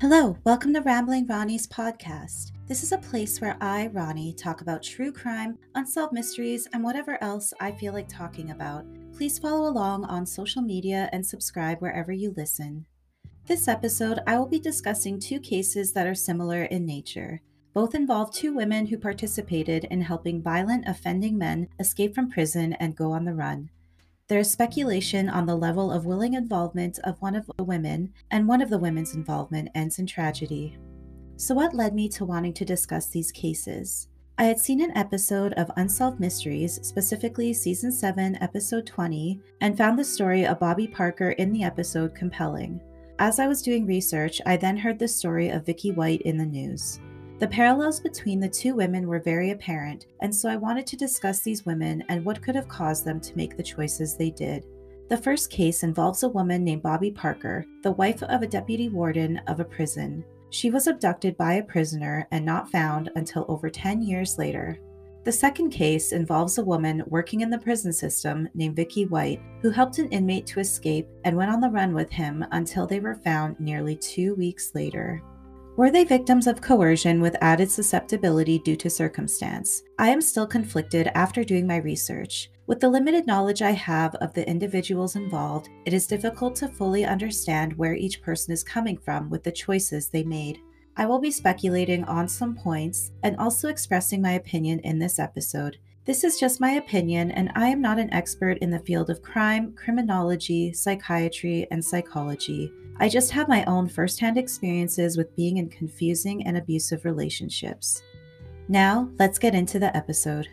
Hello, welcome to Rambling Ronnie's podcast. This is a place where I, Ronnie, talk about true crime, unsolved mysteries, and whatever else I feel like talking about. Please follow along on social media and subscribe wherever you listen. This episode, I will be discussing two cases that are similar in nature. Both involve two women who participated in helping violent, offending men escape from prison and go on the run. There is speculation on the level of willing involvement of one of the women, and one of the women's involvement ends in tragedy. So, what led me to wanting to discuss these cases? I had seen an episode of Unsolved Mysteries, specifically Season 7, Episode 20, and found the story of Bobby Parker in the episode compelling. As I was doing research, I then heard the story of Vicky White in the news. The parallels between the two women were very apparent, and so I wanted to discuss these women and what could have caused them to make the choices they did. The first case involves a woman named Bobby Parker, the wife of a deputy warden of a prison. She was abducted by a prisoner and not found until over 10 years later. The second case involves a woman working in the prison system named Vicky White, who helped an inmate to escape and went on the run with him until they were found nearly 2 weeks later. Were they victims of coercion with added susceptibility due to circumstance? I am still conflicted after doing my research. With the limited knowledge I have of the individuals involved, it is difficult to fully understand where each person is coming from with the choices they made. I will be speculating on some points and also expressing my opinion in this episode. This is just my opinion, and I am not an expert in the field of crime, criminology, psychiatry, and psychology. I just have my own firsthand experiences with being in confusing and abusive relationships. Now, let's get into the episode.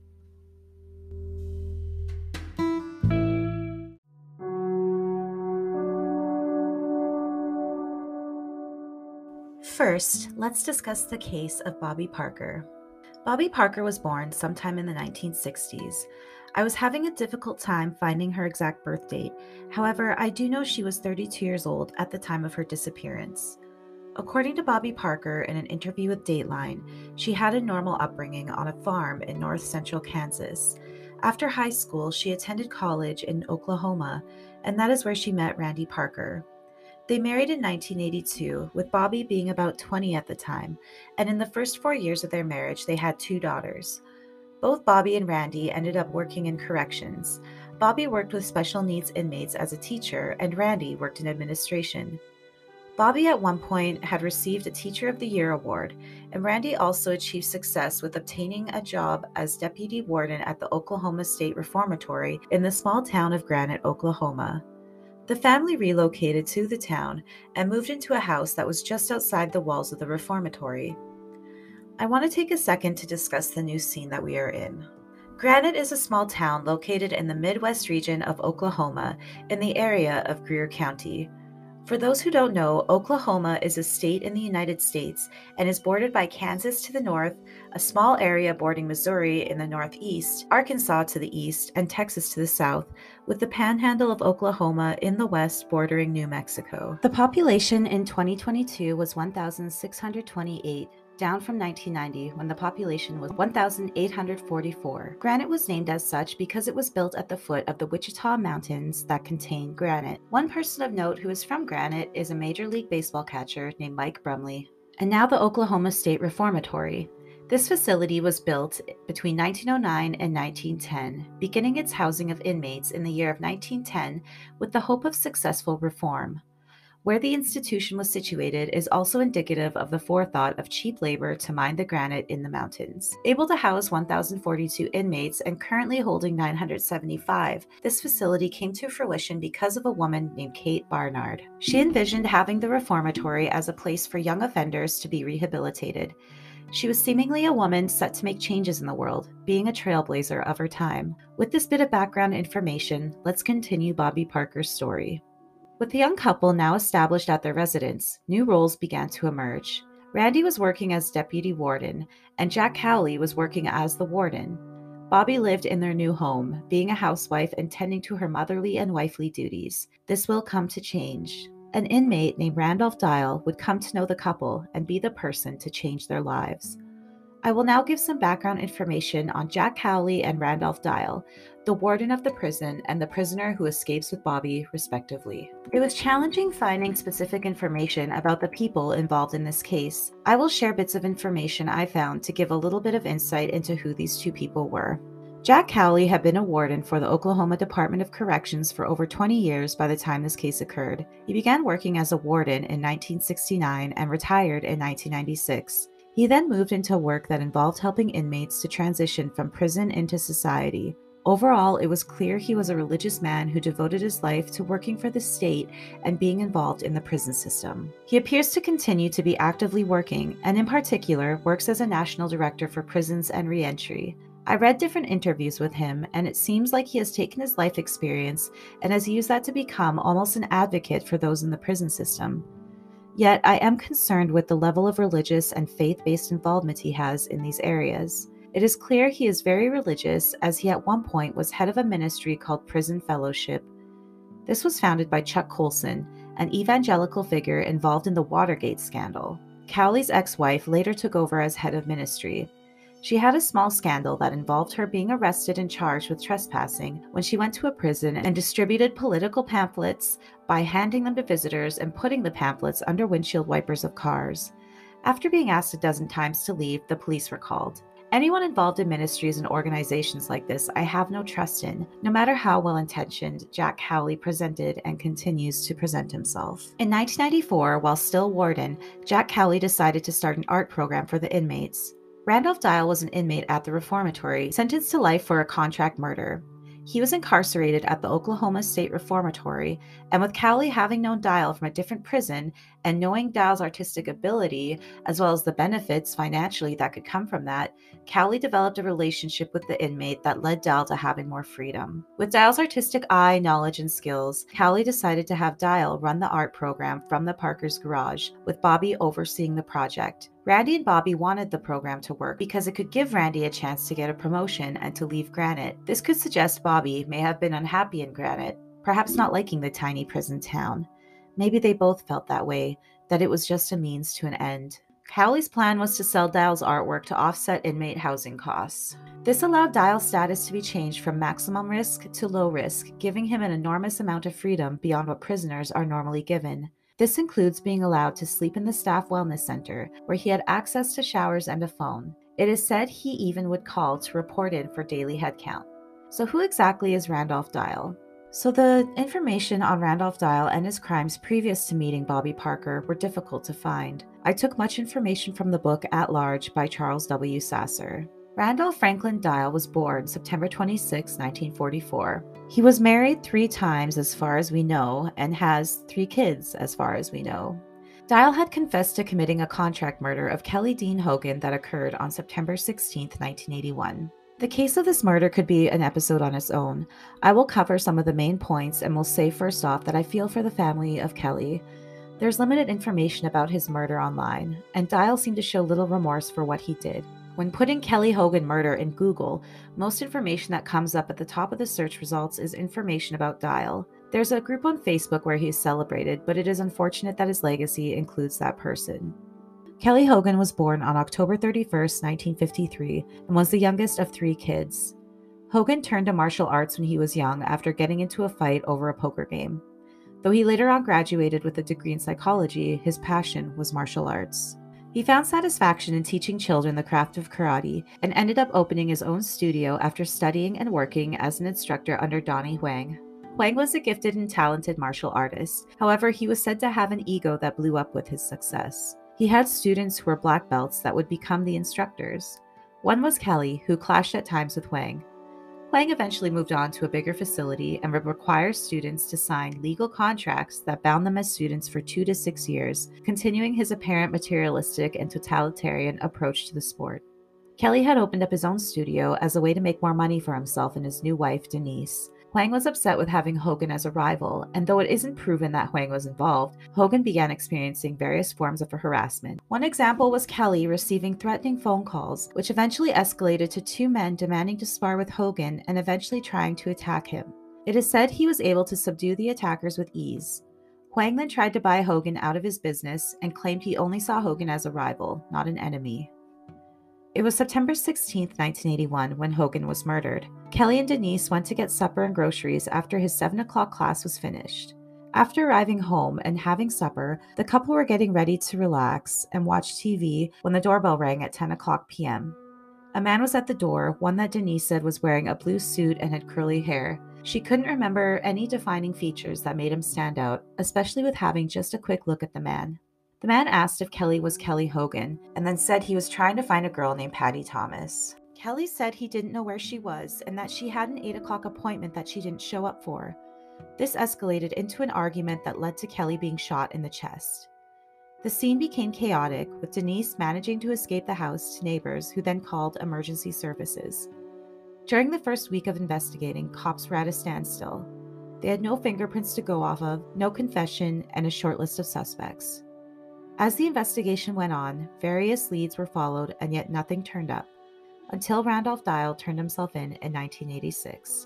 First, let's discuss the case of Bobby Parker. Bobby Parker was born sometime in the 1960s. I was having a difficult time finding her exact birth date. However, I do know she was 32 years old at the time of her disappearance. According to Bobby Parker in an interview with Dateline, she had a normal upbringing on a farm in north central Kansas. After high school, she attended college in Oklahoma, and that is where she met Randy Parker. They married in 1982, with Bobby being about 20 at the time, and in the first 4 years of their marriage, they had 2 daughters. Both Bobby and Randy ended up working in corrections. Bobby worked with special needs inmates as a teacher, and Randy worked in administration. Bobby at one point had received a Teacher of the Year award, and Randy also achieved success with obtaining a job as deputy warden at the Oklahoma State Reformatory in the small town of Granite, Oklahoma. The family relocated to the town and moved into a house that was just outside the walls of the reformatory. I want to take a second to discuss the new scene that we are in. Granite is a small town located in the Midwest region of Oklahoma in the area of Greer County. For those who don't know, Oklahoma is a state in the United States and is bordered by Kansas to the north, a small area bordering Missouri in the northeast, Arkansas to the east, and Texas to the south, with the panhandle of Oklahoma in the west bordering New Mexico. The population in 2022 was 1,628, down from 1990 when the population was 1,844. Granite was named as such because it was built at the foot of the Wichita Mountains that contain granite. One person of note who is from Granite is a Major League Baseball catcher named Mike Brumley, and now the Oklahoma State Reformatory. This facility was built between 1909 and 1910, beginning its housing of inmates in the year of 1910 with the hope of successful reform. Where the institution was situated is also indicative of the forethought of cheap labor to mine the granite in the mountains. Able to house 1,042 inmates and currently holding 975, this facility came to fruition because of a woman named Kate Barnard. She envisioned having the reformatory as a place for young offenders to be rehabilitated. She was seemingly a woman set to make changes in the world, being a trailblazer of her time. With this bit of background information, let's continue Bobby Parker's story. With the young couple now established at their residence, new roles began to emerge. Randy was working as deputy warden, and Jack Cowley was working as the warden. Bobby lived in their new home, being a housewife and tending to her motherly and wifely duties. This will come to change. An inmate named Randolph Dial would come to know the couple and be the person to change their lives. I will now give some background information on Jack Cowley and Randolph Dial, the warden of the prison and the prisoner who escapes with Bobby, respectively. It was challenging finding specific information about the people involved in this case. I will share bits of information I found to give a little bit of insight into who these two people were. Jack Cowley had been a warden for the Oklahoma Department of Corrections for over 20 years by the time this case occurred. He began working as a warden in 1969 and retired in 1996. He then moved into work that involved helping inmates to transition from prison into society. Overall, it was clear he was a religious man who devoted his life to working for the state and being involved in the prison system. He appears to continue to be actively working, and in particular, works as a national director for prisons and reentry. I read different interviews with him, and it seems like he has taken his life experience and has used that to become almost an advocate for those in the prison system. Yet, I am concerned with the level of religious and faith-based involvement he has in these areas. It is clear he is very religious, as he at one point was head of a ministry called Prison Fellowship. This was founded by Chuck Colson, an evangelical figure involved in the Watergate scandal. Cowley's ex-wife later took over as head of ministry. She had a small scandal that involved her being arrested and charged with trespassing when she went to a prison and distributed political pamphlets by handing them to visitors and putting the pamphlets under windshield wipers of cars. After being asked a dozen times to leave, the police were called. Anyone involved in ministries and organizations like this, I have no trust in, no matter how well-intentioned Jack Cowley presented and continues to present himself. In 1994, while still warden, Jack Cowley decided to start an art program for the inmates. Randolph Dial was an inmate at the reformatory, sentenced to life for a contract murder. He was incarcerated at the Oklahoma State Reformatory, and with Cowley having known Dial from a different prison and knowing Dial's artistic ability, as well as the benefits financially that could come from that, Cowley developed a relationship with the inmate that led Dial to having more freedom. With Dial's artistic eye, knowledge, and skills, Cowley decided to have Dial run the art program from the Parker's garage, with Bobby overseeing the project. Randy and Bobby wanted the program to work because it could give Randy a chance to get a promotion and to leave Granite. This could suggest Bobby may have been unhappy in Granite, perhaps not liking the tiny prison town. Maybe they both felt that way, that it was just a means to an end. Cowley's plan was to sell Dial's artwork to offset inmate housing costs. This allowed Dial's status to be changed from maximum risk to low risk, giving him an enormous amount of freedom beyond what prisoners are normally given. This includes being allowed to sleep in the staff wellness center, where he had access to showers and a phone. It is said he even would call to report in for daily headcount. So who exactly is Randolph Dial? So the information on Randolph Dial and his crimes previous to meeting Bobby Parker were difficult to find. I took much information from the book At Large by Charles W. Sasser. Randolph Franklin Dial was born September 26, 1944. He was married 3 times as far as we know and has 3 kids as far as we know. Dial had confessed to committing a contract murder of Kelly Dean Hogan that occurred on September 16, 1981. The case of this murder could be an episode on its own. I will cover some of the main points and will say first off that I feel for the family of Kelly. There's limited information about his murder online, and Dial seemed to show little remorse for what he did. When putting Kelly Hogan murder in Google, most information that comes up at the top of the search results is information about Dial. There's a group on Facebook where he is celebrated, but it is unfortunate that his legacy includes that person. Kelly Hogan was born on October 31, 1953, and was the youngest of 3 kids. Hogan turned to martial arts when he was young after getting into a fight over a poker game. Though he later on graduated with a degree in psychology, his passion was martial arts. He found satisfaction in teaching children the craft of karate and ended up opening his own studio after studying and working as an instructor under Donnie Huang. Huang was a gifted and talented martial artist. However, he was said to have an ego that blew up with his success. He had students who were black belts that would become the instructors. One was Kelly, who clashed at times with Huang. Huang eventually moved on to a bigger facility and would require students to sign legal contracts that bound them as students for 2 to 6 years, continuing his apparent materialistic and totalitarian approach to the sport. Kelly had opened up his own studio as a way to make more money for himself and his new wife, Denise. Huang was upset with having Hogan as a rival, and though it isn't proven that Huang was involved, Hogan began experiencing various forms of harassment. One example was Kelly receiving threatening phone calls, which eventually escalated to 2 men demanding to spar with Hogan and eventually trying to attack him. It is said he was able to subdue the attackers with ease. Huang then tried to buy Hogan out of his business and claimed he only saw Hogan as a rival, not an enemy. It was September 16th, 1981, when Hogan was murdered. Kelly and Denise went to get supper and groceries after his 7 o'clock class was finished. After arriving home and having supper, the couple were getting ready to relax and watch TV when the doorbell rang at 10 o'clock p.m. A man was at the door, one that Denise said was wearing a blue suit and had curly hair. She couldn't remember any defining features that made him stand out, especially with having just a quick look at the man. The man asked if Kelly was Kelly Hogan, and then said he was trying to find a girl named Patty Thomas. Kelly said he didn't know where she was and that she had an 8 o'clock appointment that she didn't show up for. This escalated into an argument that led to Kelly being shot in the chest. The scene became chaotic, with Denise managing to escape the house to neighbors who then called emergency services. During the first week of investigating, cops were at a standstill. They had no fingerprints to go off of, no confession, and a short list of suspects. As the investigation went on, various leads were followed, and yet nothing turned up, until Randolph Dial turned himself in 1986.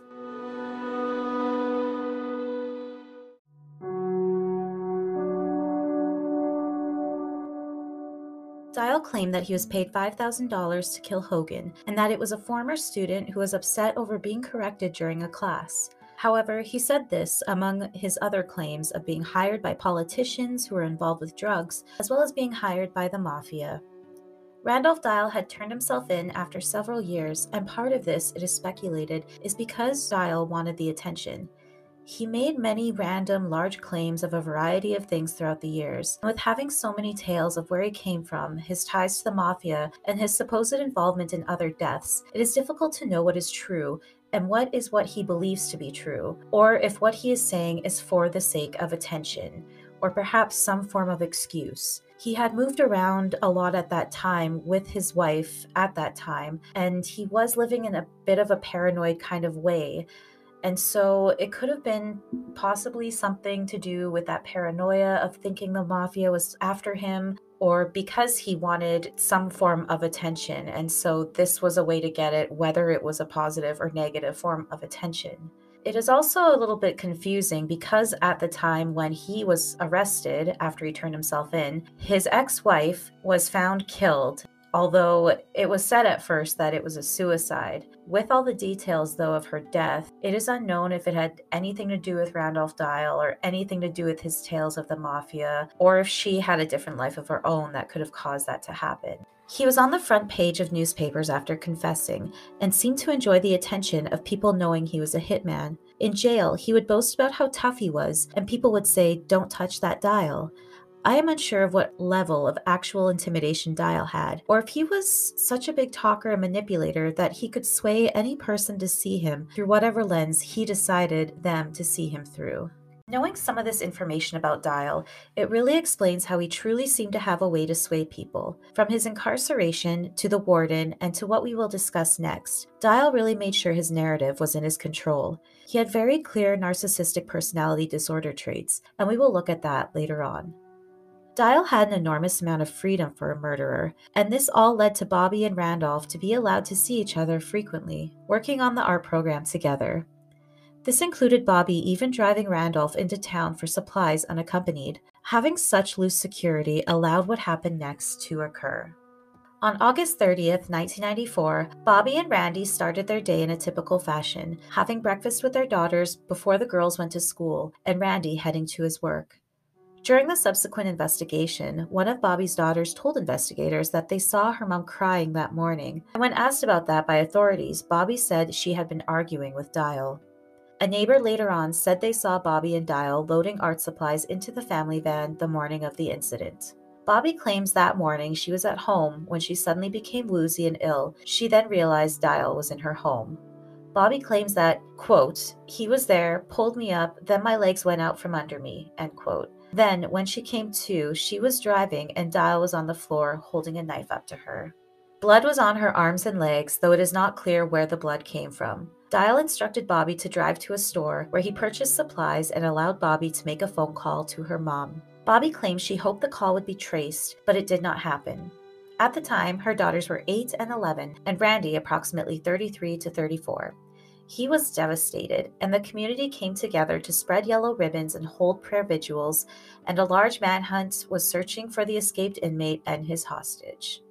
Dial claimed that he was paid $5,000 to kill Hogan, and that it was a former student who was upset over being corrected during a class. However, he said this among his other claims of being hired by politicians who were involved with drugs, as well as being hired by the mafia. Randolph Dial had turned himself in after several years, and part of this, it is speculated, is because Dial wanted the attention. He made many random, large claims of a variety of things throughout the years, and with having so many tales of where he came from, his ties to the mafia, and his supposed involvement in other deaths, it is difficult to know what is true and what he believes to be true, or if what he is saying is for the sake of attention, or perhaps some form of excuse. He had moved around a lot at that time with his wife at that time, and he was living in a bit of a paranoid kind of way. And so it could have been possibly something to do with that paranoia of thinking the mafia was after him, or because he wanted some form of attention. And so this was a way to get it, whether it was a positive or negative form of attention. It is also a little bit confusing because at the time when he was arrested after he turned himself in, his ex-wife was found killed. Although it was said at first that it was a suicide. With all the details, though, of her death, it is unknown if it had anything to do with Randolph Dial or anything to do with his tales of the mafia, or if she had a different life of her own that could have caused that to happen. He was on the front page of newspapers after confessing, and seemed to enjoy the attention of people knowing he was a hitman. In jail, he would boast about how tough he was, and people would say, "Don't touch that dial." I am unsure of what level of actual intimidation Dial had, or if he was such a big talker and manipulator that he could sway any person to see him through whatever lens he decided them to see him through. Knowing some of this information about Dial, it really explains how he truly seemed to have a way to sway people. From his incarceration to the warden and to what we will discuss next, Dial really made sure his narrative was in his control. He had very clear narcissistic personality disorder traits, and we will look at that later on. Dial had an enormous amount of freedom for a murderer, and this all led to Bobby and Randolph to be allowed to see each other frequently, working on the art program together. This included Bobby even driving Randolph into town for supplies unaccompanied. Having such loose security allowed what happened next to occur. On August 30th, 1994, Bobby and Randy started their day in a typical fashion, having breakfast with their daughters before the girls went to school, and Randy heading to his work. During the subsequent investigation, one of Bobby's daughters told investigators that they saw her mom crying that morning, and when asked about that by authorities, Bobby said she had been arguing with Dial. A neighbor later on said they saw Bobby and Dial loading art supplies into the family van the morning of the incident. Bobby claims that morning she was at home when she suddenly became woozy and ill. She then realized Dial was in her home. Bobby claims that, quote, "He was there, pulled me up, then my legs went out from under me," end quote. Then, when she came to, she was driving and Dial was on the floor holding a knife up to her. Blood was on her arms and legs, though it is not clear where the blood came from. Dial instructed Bobby to drive to a store where he purchased supplies and allowed Bobby to make a phone call to her mom. Bobby claims she hoped the call would be traced, but it did not happen. At the time, her daughters were 8 and 11, and Randy approximately 33 to 34. He was devastated, and the community came together to spread yellow ribbons and hold prayer vigils, and a large manhunt was searching for the escaped inmate and his hostage.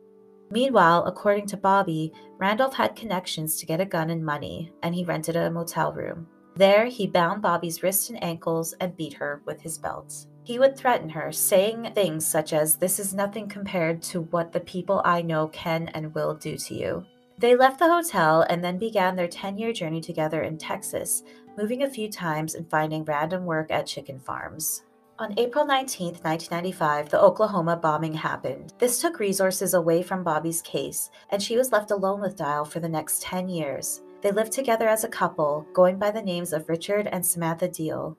Meanwhile, according to Bobby, Randolph had connections to get a gun and money, and he rented a motel room. There, he bound Bobby's wrists and ankles and beat her with his belt. He would threaten her, saying things such as, "This is nothing compared to what the people I know can and will do to you." They left the hotel and then began their 10-year journey together in Texas, moving a few times and finding random work at chicken farms. On April 19, 1995, the Oklahoma bombing happened. This took resources away from Bobby's case, and she was left alone with Dial for the next 10 years. They lived together as a couple, going by the names of Richard and Samantha Deal.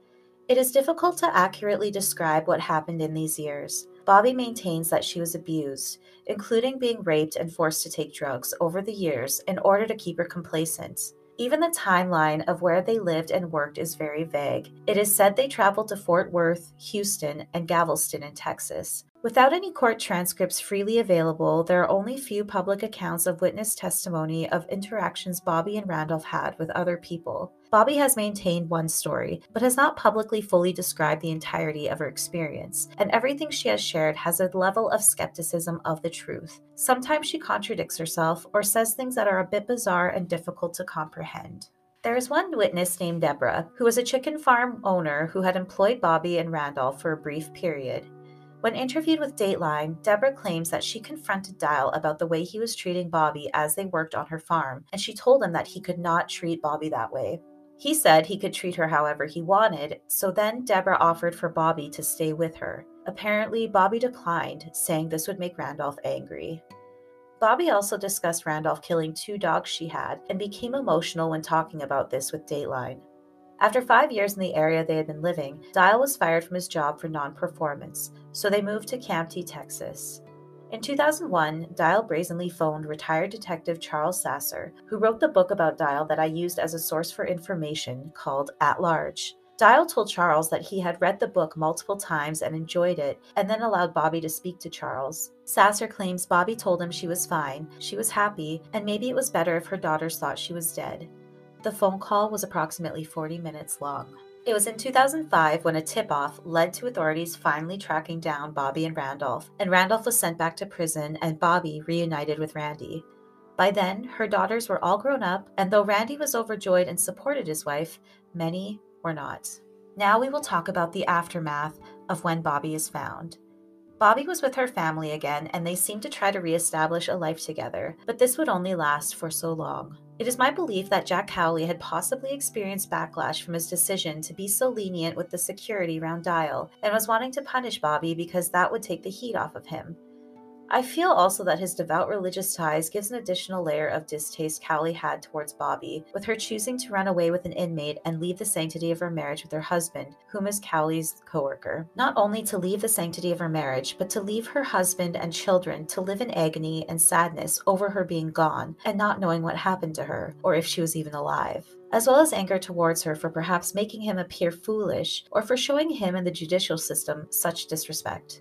It is difficult to accurately describe what happened in these years. Bobby maintains that she was abused, including being raped and forced to take drugs over the years in order to keep her complacent. Even the timeline of where they lived and worked is very vague. It is said they traveled to Fort Worth, Houston, and Galveston in Texas. Without any court transcripts freely available, there are only few public accounts of witness testimony of interactions Bobby and Randolph had with other people. Bobby has maintained one story, but has not publicly fully described the entirety of her experience, and everything she has shared has a level of skepticism of the truth. Sometimes she contradicts herself or says things that are a bit bizarre and difficult to comprehend. There is one witness named Deborah, who was a chicken farm owner who had employed Bobby and Randolph for a brief period. When interviewed with Dateline, Deborah claims that she confronted Dial about the way he was treating Bobby as they worked on her farm, and she told him that he could not treat Bobby that way. He said he could treat her however he wanted, so then Deborah offered for Bobby to stay with her. Apparently, Bobby declined, saying this would make Randolph angry. Bobby also discussed Randolph killing 2 dogs she had and became emotional when talking about this with Dateline. After 5 years in the area they had been living, Dial was fired from his job for non-performance, so they moved to Kamptee, Texas. In 2001, Dial brazenly phoned retired detective Charles Sasser, who wrote the book about Dial that I used as a source for information called At Large. Dial told Charles that he had read the book multiple times and enjoyed it, and then allowed Bobby to speak to Charles. Sasser claims Bobby told him she was fine, she was happy, and maybe it was better if her daughters thought she was dead. The phone call was approximately 40 minutes long. It was in 2005 when a tip-off led to authorities finally tracking down Bobby and Randolph was sent back to prison and Bobby reunited with Randy. By then, her daughters were all grown up, and though Randy was overjoyed and supported his wife, many were not. Now we will talk about the aftermath of when Bobby is found. Bobby was with her family again, and they seemed to try to reestablish a life together, but this would only last for so long. It is my belief that Jack Cowley had possibly experienced backlash from his decision to be so lenient with the security around Dial, and was wanting to punish Bobby because that would take the heat off of him. I feel also that his devout religious ties gives an additional layer of distaste Cowley had towards Bobby, with her choosing to run away with an inmate and leave the sanctity of her marriage with her husband, whom is Cowley's coworker. Not only to leave the sanctity of her marriage, but to leave her husband and children to live in agony and sadness over her being gone and not knowing what happened to her, or if she was even alive, as well as anger towards her for perhaps making him appear foolish or for showing him and the judicial system such disrespect.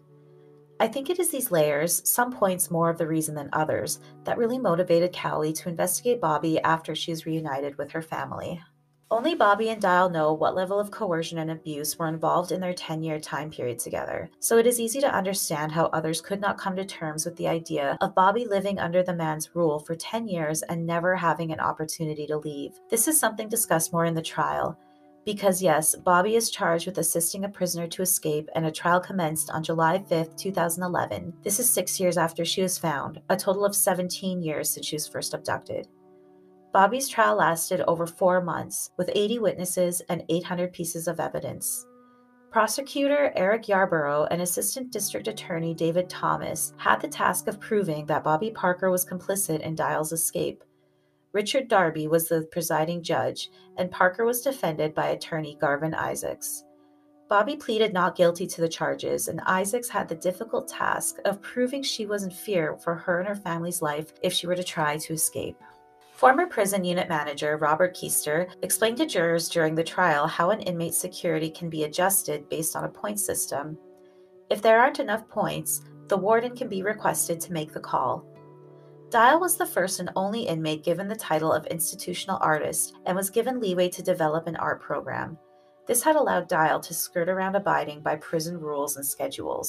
I think it is these layers, some points more of the reason than others, that really motivated Cowley to investigate Bobby after she is reunited with her family. Only Bobby and Dial know what level of coercion and abuse were involved in their 10-year time period together, so it is easy to understand how others could not come to terms with the idea of Bobby living under the man's rule for 10 years and never having an opportunity to leave. This is something discussed more in the trial, because yes, Bobby is charged with assisting a prisoner to escape, and a trial commenced on July 5, 2011. This is 6 years after she was found, a total of 17 years since she was first abducted. Bobby's trial lasted over 4 months, with 80 witnesses and 800 pieces of evidence. Prosecutor Eric Yarborough and Assistant District Attorney David Thomas had the task of proving that Bobby Parker was complicit in Dial's escape. Richard Darby was the presiding judge, and Parker was defended by attorney Garvin Isaacs. Bobby pleaded not guilty to the charges, and Isaacs had the difficult task of proving she was in fear for her and her family's life if she were to try to escape. Former prison unit manager Robert Keister explained to jurors during the trial how an inmate's security can be adjusted based on a point system. If there aren't enough points, the warden can be requested to make the call. Dial was the first and only inmate given the title of institutional artist and was given leeway to develop an art program. This had allowed Dial to skirt around abiding by prison rules and schedules.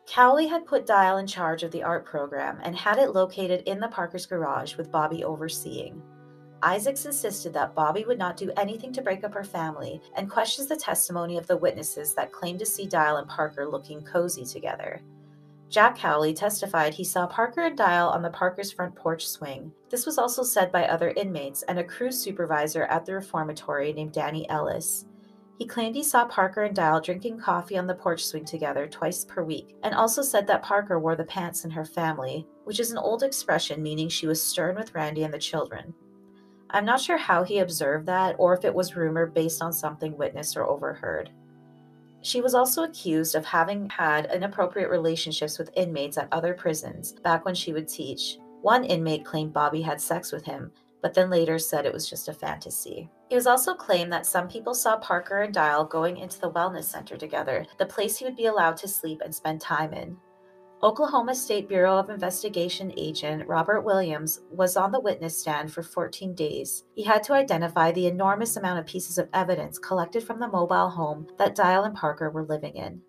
Cowley had put Dial in charge of the art program and had it located in the Parkers' garage with Bobby overseeing. Isaacs insisted that Bobby would not do anything to break up her family and questions the testimony of the witnesses that claimed to see Dial and Parker looking cozy together. Jack Cowley testified he saw Parker and Dial on the Parkers' front porch swing. This was also said by other inmates and a crew supervisor at the reformatory named Danny Ellis. He claimed he saw Parker and Dial drinking coffee on the porch swing together twice per week, and also said that Parker wore the pants in her family, which is an old expression meaning she was stern with Randy and the children. I'm not sure how he observed that or if it was rumor based on something witnessed or overheard. She was also accused of having had inappropriate relationships with inmates at other prisons back when she would teach. One inmate claimed Bobby had sex with him, but then later said it was just a fantasy. It was also claimed that some people saw Parker and Dial going into the wellness center together, the place he would be allowed to sleep and spend time in. Oklahoma State Bureau of Investigation agent Robert Williams was on the witness stand for 14 days. He had to identify the enormous amount of pieces of evidence collected from the mobile home that Dial and Parker were living in.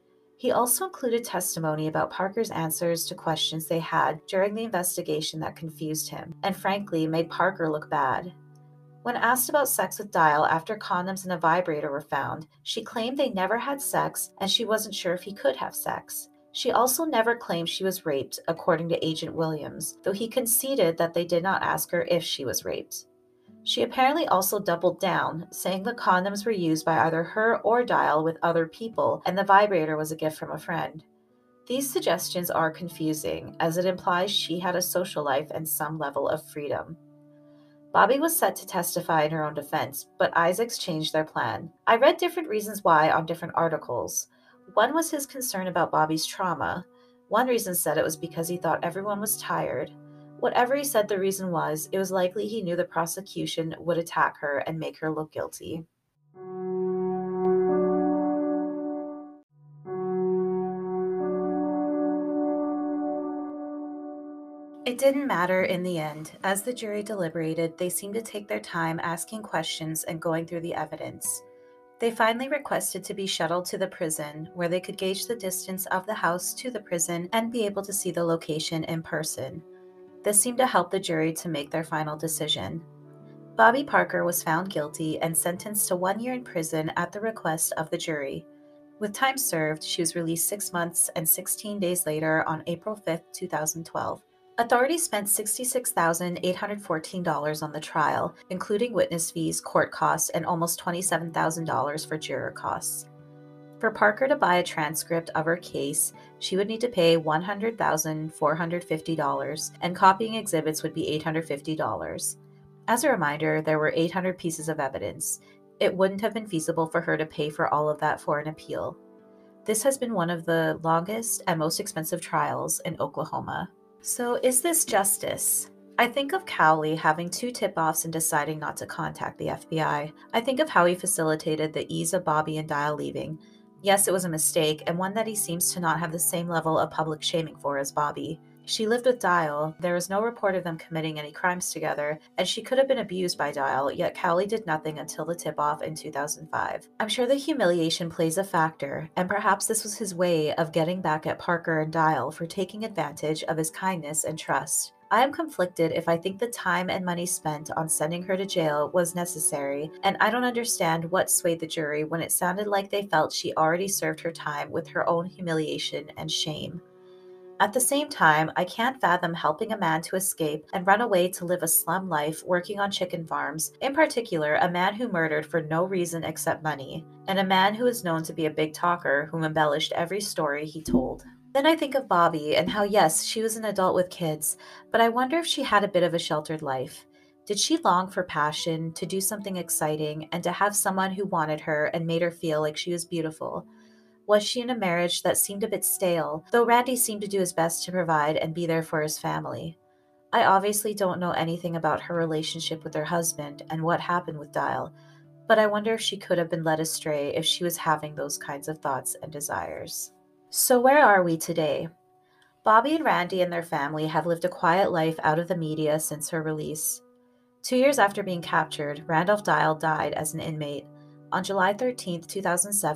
He also included testimony about Parker's answers to questions they had during the investigation that confused him, and frankly made Parker look bad. When asked about sex with Dial after condoms and a vibrator were found, she claimed they never had sex and she wasn't sure if he could have sex. She also never claimed she was raped, according to Agent Williams, though he conceded that they did not ask her if she was raped. She apparently also doubled down, saying the condoms were used by either her or Dial with other people, and the vibrator was a gift from a friend. These suggestions are confusing, as it implies she had a social life and some level of freedom. Bobby was set to testify in her own defense, but Isaacs changed their plan. I read different reasons why on different articles. One was his concern about Bobby's trauma. One reason said it was because he thought everyone was tired. Whatever he said the reason was, it was likely he knew the prosecution would attack her and make her look guilty. It didn't matter in the end. As the jury deliberated, they seemed to take their time asking questions and going through the evidence. They finally requested to be shuttled to the prison, where they could gauge the distance of the house to the prison and be able to see the location in person. This seemed to help the jury to make their final decision. Bobby Parker was found guilty and sentenced to 1 year in prison at the request of the jury. With time served, she was released 6 months and 16 days later on April 5, 2012. Authorities spent $66,814 on the trial, including witness fees, court costs, and almost $27,000 for juror costs. For Parker to buy a transcript of her case, she would need to pay $100,450, and copying exhibits would be $850. As a reminder, there were 800 pieces of evidence. It wouldn't have been feasible for her to pay for all of that for an appeal. This has been one of the longest and most expensive trials in Oklahoma. So, is this justice? I think of Cowley having 2 tip-offs and deciding not to contact the FBI. I think of how he facilitated the ease of Bobby and Dial leaving. Yes, it was a mistake, and one that he seems to not have the same level of public shaming for as Bobby. She lived with Dial, there was no report of them committing any crimes together, and she could have been abused by Dial, yet Cowley did nothing until the tip-off in 2005. I'm sure the humiliation plays a factor, and perhaps this was his way of getting back at Parker and Dial for taking advantage of his kindness and trust. I am conflicted if I think the time and money spent on sending her to jail was necessary, and I don't understand what swayed the jury when it sounded like they felt she already served her time with her own humiliation and shame. At the same time, I can't fathom helping a man to escape and run away to live a slum life working on chicken farms, in particular, a man who murdered for no reason except money, and a man who is known to be a big talker who embellished every story he told. Then I think of Bobby and how, yes, she was an adult with kids, but I wonder if she had a bit of a sheltered life. Did she long for passion, to do something exciting, and to have someone who wanted her and made her feel like she was beautiful? Was she in a marriage that seemed a bit stale, though Randy seemed to do his best to provide and be there for his family? I obviously don't know anything about her relationship with her husband and what happened with Dial, but I wonder if she could have been led astray if she was having those kinds of thoughts and desires. So where are we today? Bobby and Randy and their family have lived a quiet life out of the media since her release. 2 years after being captured, Randolph Dial died as an inmate. On July 13, 2007,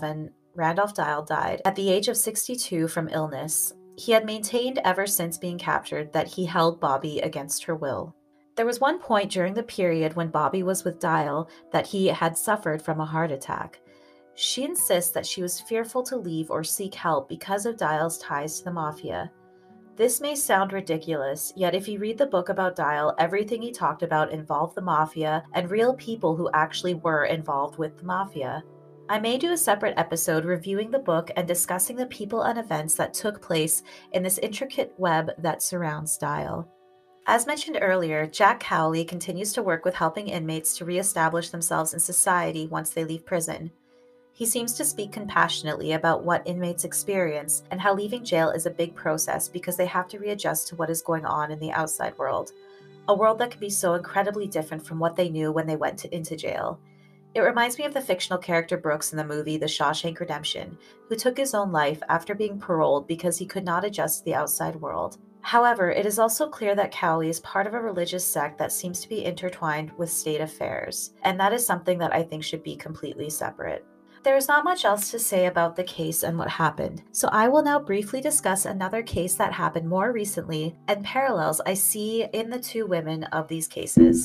Randolph Dial died at the age of 62 from illness. He had maintained ever since being captured that he held Bobby against her will. There was one point during the period when Bobby was with Dial that he had suffered from a heart attack. She insists that she was fearful to leave or seek help because of Dial's ties to the mafia. This may sound ridiculous, yet if you read the book about Dial, everything he talked about involved the mafia and real people who actually were involved with the mafia. I may do a separate episode reviewing the book and discussing the people and events that took place in this intricate web that surrounds Dial. As mentioned earlier, Jack Cowley continues to work with helping inmates to reestablish themselves in society once they leave prison. He seems to speak compassionately about what inmates experience and how leaving jail is a big process because they have to readjust to what is going on in the outside world, a world that can be so incredibly different from what they knew when they went into jail. It reminds me of the fictional character Brooks in the movie The Shawshank Redemption, who took his own life after being paroled because he could not adjust to the outside world. However, it is also clear that Cowley is part of a religious sect that seems to be intertwined with state affairs, and that is something that I think should be completely separate. There is not much else to say about the case and what happened, so I will now briefly discuss another case that happened more recently and parallels I see in the two women of these cases.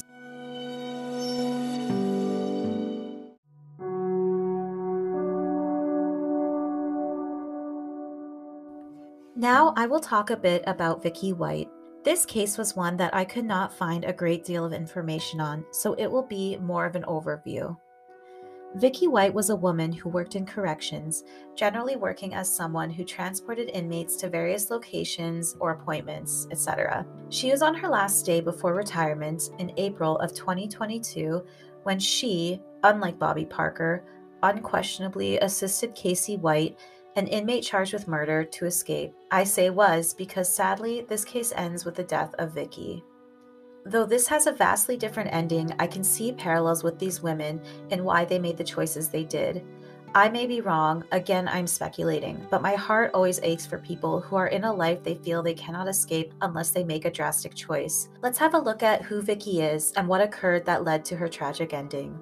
Now I will talk a bit about Vicky White. This case was one that I could not find a great deal of information on, so it will be more of an overview. Vicky White was a woman who worked in corrections, generally working as someone who transported inmates to various locations or appointments, etc. She was on her last day before retirement in April of 2022 when she, unlike Bobby Parker, unquestionably assisted Casey White, an inmate charged with murder, to escape. I say was because sadly this case ends with the death of Vicky. Though this has a vastly different ending, I can see parallels with these women and why they made the choices they did. I may be wrong, again, I'm speculating, but my heart always aches for people who are in a life they feel they cannot escape unless they make a drastic choice. Let's have a look at who Vicky is and what occurred that led to her tragic ending.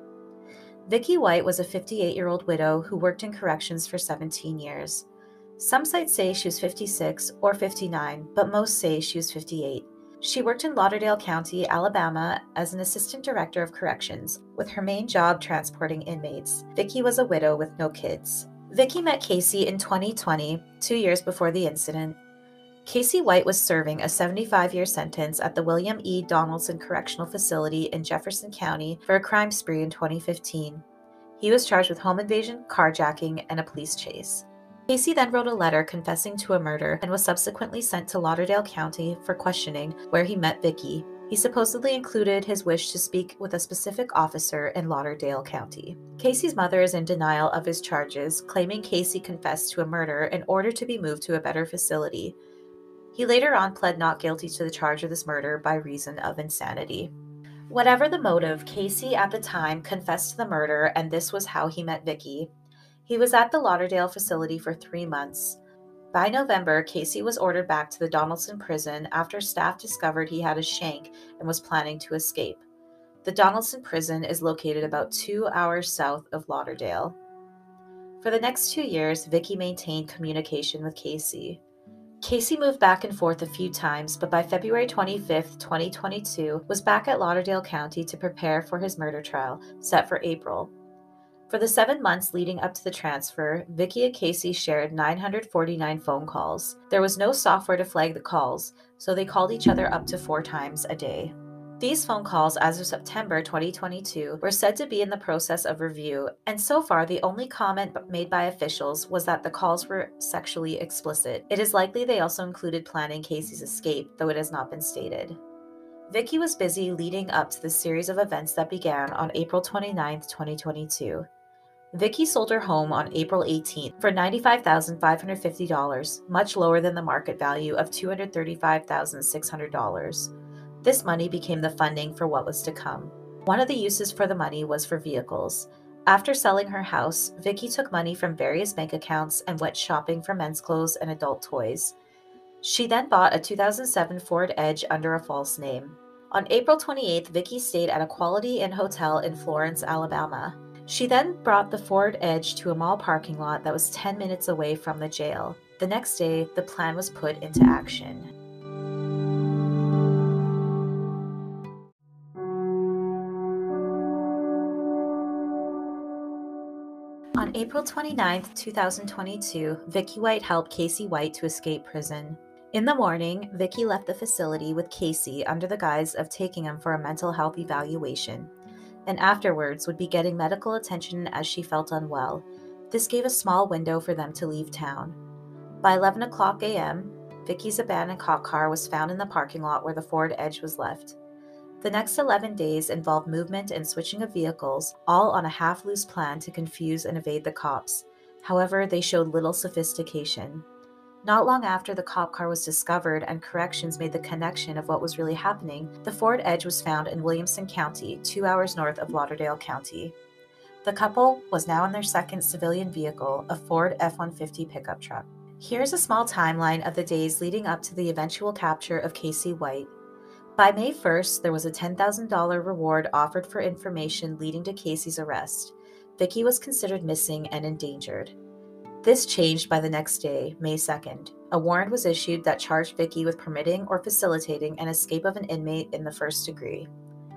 Vicky White was a 58-year-old widow who worked in corrections for 17 years. Some sites say she was 56 or 59, but most say she was 58. She worked in Lauderdale County, Alabama, as an assistant director of corrections, with her main job transporting inmates. Vicky was a widow with no kids. Vicky met Casey in 2020, 2 years before the incident. Casey White was serving a 75-year sentence at the William E. Donaldson Correctional Facility in Jefferson County for a crime spree in 2015. He was charged with home invasion, carjacking, and a police chase. Casey then wrote a letter confessing to a murder and was subsequently sent to Lauderdale County for questioning, where he met Vicky. He supposedly included his wish to speak with a specific officer in Lauderdale County. Casey's mother is in denial of his charges, claiming Casey confessed to a murder in order to be moved to a better facility. He later on pled not guilty to the charge of this murder by reason of insanity. Whatever the motive, Casey at the time confessed to the murder, and this was how he met Vicky. He was at the Lauderdale facility for 3 months. By November, Casey was ordered back to the Donaldson prison after staff discovered he had a shank and was planning to escape. The Donaldson prison is located about 2 hours south of Lauderdale. For the next 2 years, Vicky maintained communication with Casey. Casey moved back and forth a few times, but by February 25, 2022, was back at Lauderdale County to prepare for his murder trial, set for April. For the 7 months leading up to the transfer, Vicky and Casey shared 949 phone calls. There was no software to flag the calls, so they called each other up to 4 times a day. These phone calls, as of September 2022, were said to be in the process of review, and so far the only comment made by officials was that the calls were sexually explicit. It is likely they also included planning Casey's escape, though it has not been stated. Vicky was busy leading up to the series of events that began on April 29, 2022. Vicky sold her home on April 18th for $95,550, much lower than the market value of $235,600. This money became the funding for what was to come. One of the uses for the money was for vehicles. After selling her house, Vicky took money from various bank accounts and went shopping for men's clothes and adult toys. She then bought a 2007 Ford Edge under a false name. On April 28th, Vicky stayed at a Quality Inn hotel in Florence, Alabama. She then brought the Ford Edge to a mall parking lot that was 10 minutes away from the jail. The next day, the plan was put into action. On April 29, 2022, Vicky White helped Casey White to escape prison. In the morning, Vicky left the facility with Casey under the guise of taking him for a mental health evaluation, and afterwards would be getting medical attention as she felt unwell. This gave a small window for them to leave town. By 11 o'clock a.m., Vicky's abandoned cop car was found in the parking lot where the Ford Edge was left. The next 11 days involved movement and switching of vehicles, all on a half-loose plan to confuse and evade the cops. However, they showed little sophistication. Not long after the cop car was discovered and corrections made the connection of what was really happening, the Ford Edge was found in Williamson County, 2 hours north of Lauderdale County. The couple was now in their second civilian vehicle, a Ford F-150 pickup truck. Here's a small timeline of the days leading up to the eventual capture of Casey White. By May 1st, there was a $10,000 reward offered for information leading to Casey's arrest. Vicky was considered missing and endangered. This changed by the next day, May 2nd. A warrant was issued that charged Vicky with permitting or facilitating an escape of an inmate in the first degree.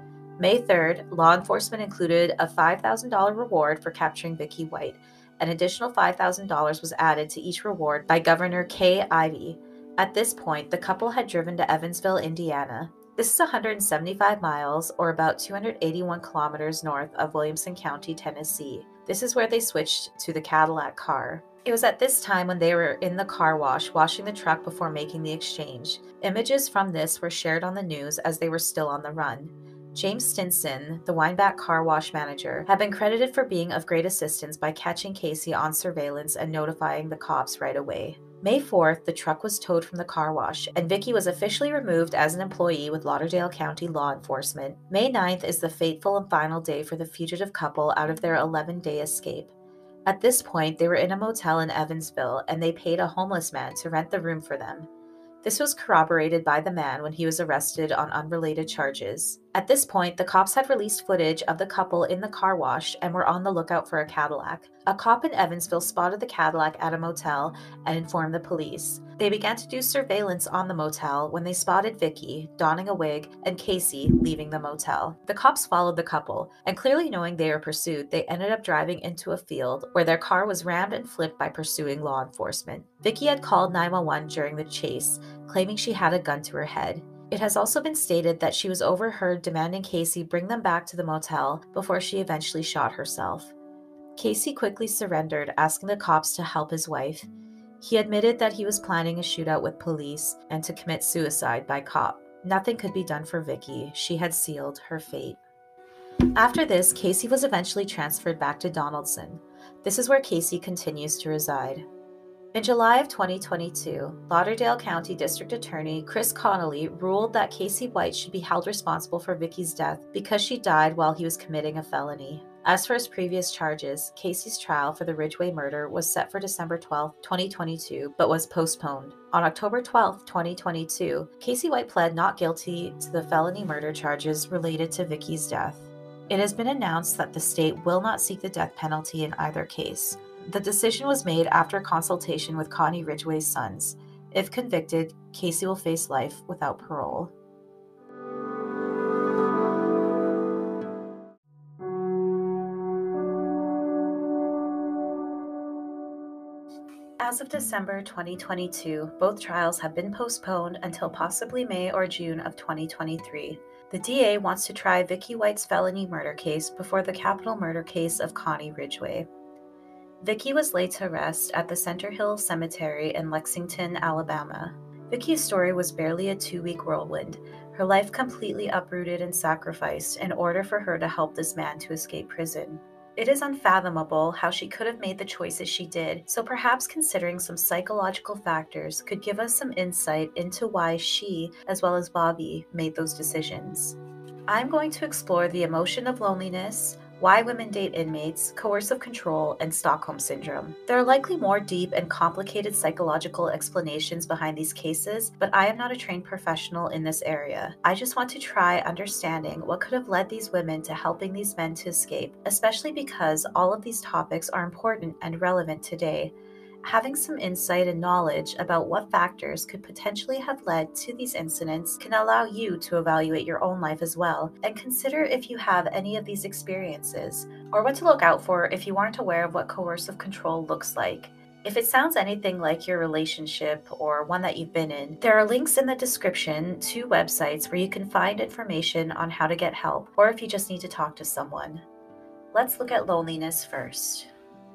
May 3rd, law enforcement included a $5,000 reward for capturing Vicky White. An additional $5,000 was added to each reward by Governor Kay Ivey. At this point, the couple had driven to Evansville, Indiana. This is 175 miles, or about 281 kilometers north of Williamson County, Tennessee. This is where they switched to the Cadillac car. It was at this time when they were in the car wash, washing the truck before making the exchange. Images from this were shared on the news as they were still on the run. James Stinson, the Wineback car wash manager, had been credited for being of great assistance by catching Casey on surveillance and notifying the cops right away. May 4th, the truck was towed from the car wash, and Vicky was officially removed as an employee with Lauderdale County law enforcement. May 9th is the fateful and final day for the fugitive couple out of their 11-day escape. At this point, they were in a motel in Evansville, and they paid a homeless man to rent the room for them. This was corroborated by the man when he was arrested on unrelated charges. At this point, the cops had released footage of the couple in the car wash and were on the lookout for a Cadillac. A cop in Evansville spotted the Cadillac at a motel and informed the police. They began to do surveillance on the motel when they spotted Vicky, donning a wig, and Casey leaving the motel. The cops followed the couple, and clearly knowing they were pursued, they ended up driving into a field where their car was rammed and flipped by pursuing law enforcement. Vicky had called 911 during the chase, claiming she had a gun to her head. It has also been stated that she was overheard demanding Casey bring them back to the motel before she eventually shot herself. Casey quickly surrendered, asking the cops to help his wife. He admitted that he was planning a shootout with police and to commit suicide by cop. Nothing could be done for Vicky. She had sealed her fate. After this, Casey was eventually transferred back to Donaldson. This is where Casey continues to reside. In July of 2022, Lauderdale County District Attorney Chris Connolly ruled that Casey White should be held responsible for Vicky's death because she died while he was committing a felony. As for his previous charges, Casey's trial for the Ridgway murder was set for December 12, 2022, but was postponed. On October 12, 2022, Casey White pled not guilty to the felony murder charges related to Vicky's death. It has been announced that the state will not seek the death penalty in either case. The decision was made after consultation with Connie Ridgway's sons. If convicted, Casey will face life without parole. As of December 2022, both trials have been postponed until possibly May or June of 2023. The DA wants to try Vicky White's felony murder case before the capital murder case of Connie Ridgway. Vicky was laid to rest at the Center Hill Cemetery in Lexington, Alabama. Vicky's story was barely a 2-week whirlwind, her life completely uprooted and sacrificed in order for her to help this man to escape prison. It is unfathomable how she could have made the choices she did, so perhaps considering some psychological factors could give us some insight into why she, as well as Bobby, made those decisions. I'm going to explore the emotion of loneliness, Why Women Date Inmates, Coercive Control, and Stockholm Syndrome. There are likely more deep and complicated psychological explanations behind these cases, but I am not a trained professional in this area. I just want to try understanding what could have led these women to helping these men to escape, especially because all of these topics are important and relevant today. Having some insight and knowledge about what factors could potentially have led to these incidents can allow you to evaluate your own life as well and consider if you have any of these experiences or what to look out for if you aren't aware of what coercive control looks like. If it sounds anything like your relationship or one that you've been in, there are links in the description to websites where you can find information on how to get help or if you just need to talk to someone. Let's look at loneliness first.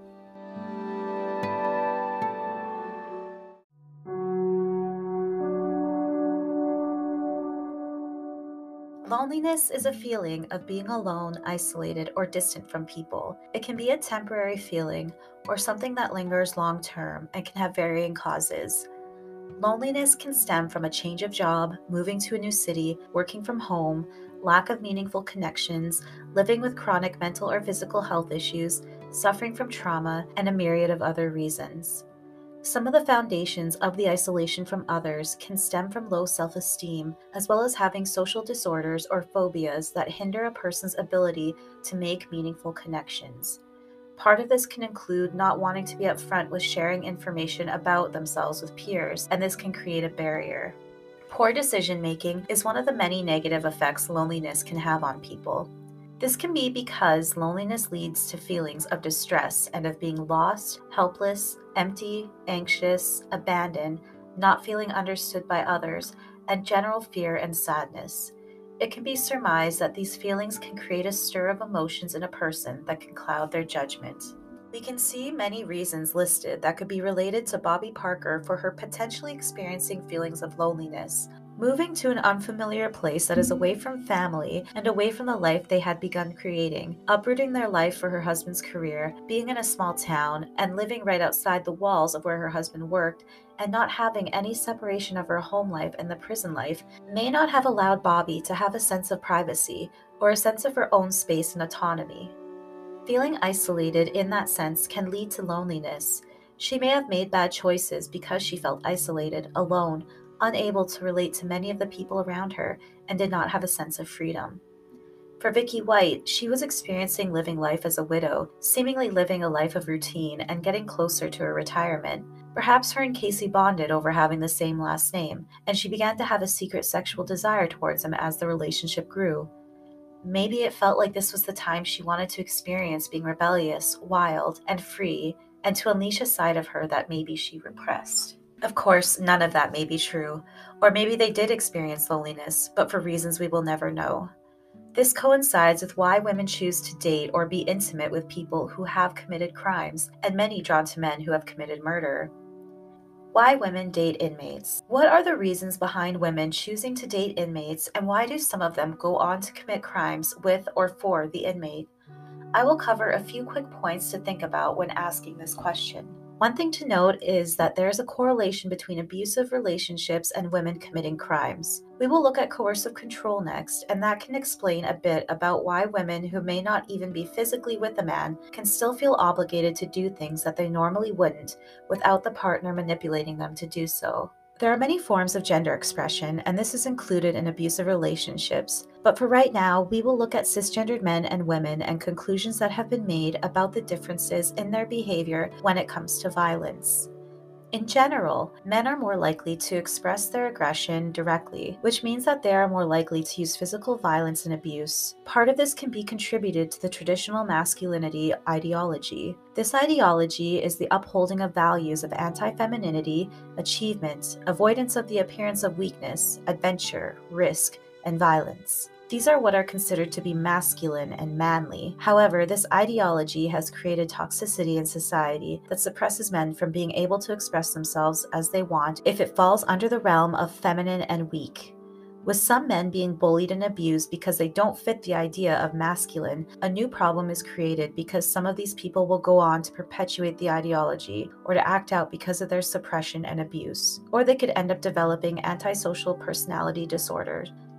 Loneliness is a feeling of being alone, isolated, or distant from people. It can be a temporary feeling or something that lingers long term and can have varying causes. Loneliness can stem from a change of job, moving to a new city, working from home, lack of meaningful connections, living with chronic mental or physical health issues, suffering from trauma, and a myriad of other reasons. Some of the foundations of the isolation from others can stem from low self esteem, as well as having social disorders or phobias that hinder a person's ability to make meaningful connections. Part of this can include not wanting to be upfront with sharing information about themselves with peers, and this can create a barrier. Poor decision making is one of the many negative effects loneliness can have on people. This can be because loneliness leads to feelings of distress and of being lost, helpless, empty, anxious, abandoned, not feeling understood by others, and general fear and sadness. It can be surmised that these feelings can create a stir of emotions in a person that can cloud their judgment. We can see many reasons listed that could be related to Bobby Parker for her potentially experiencing feelings of loneliness. Moving to an unfamiliar place that is away from family and away from the life they had begun creating, uprooting their life for her husband's career, being in a small town, and living right outside the walls of where her husband worked, and not having any separation of her home life and the prison life, may not have allowed Bobby to have a sense of privacy or a sense of her own space and autonomy. Feeling isolated in that sense can lead to loneliness. She may have made bad choices because she felt isolated, alone, unable to relate to many of the people around her, and did not have a sense of freedom. For Vicky White, she was experiencing living life as a widow, seemingly living a life of routine and getting closer to her retirement. Perhaps her and Casey bonded over having the same last name, and she began to have a secret sexual desire towards him as the relationship grew. Maybe it felt like this was the time she wanted to experience being rebellious, wild, and free, and to unleash a side of her that maybe she repressed. Of course, none of that may be true, or maybe they did experience loneliness, but for reasons we will never know. This coincides with why women choose to date or be intimate with people who have committed crimes, and many drawn to men who have committed murder. Why women date inmates. What are the reasons behind women choosing to date inmates, and why do some of them go on to commit crimes with or for the inmate? I will cover a few quick points to think about when asking this question. One thing to note is that there is a correlation between abusive relationships and women committing crimes. We will look at coercive control next, and that can explain a bit about why women who may not even be physically with a man can still feel obligated to do things that they normally wouldn't without the partner manipulating them to do so. There are many forms of gender expression, and this is included in abusive relationships. But for right now, we will look at cisgendered men and women and conclusions that have been made about the differences in their behavior when it comes to violence. In general, men are more likely to express their aggression directly, which means that they are more likely to use physical violence and abuse. Part of this can be contributed to the traditional masculinity ideology. This ideology is the upholding of values of anti-femininity, achievement, avoidance of the appearance of weakness, adventure, risk, and violence. These are what are considered to be masculine and manly. However, this ideology has created toxicity in society that suppresses men from being able to express themselves as they want if it falls under the realm of feminine and weak. With some men being bullied and abused because they don't fit the idea of masculine, a new problem is created because some of these people will go on to perpetuate the ideology or to act out because of their suppression and abuse. Or they could end up developing antisocial personality disorders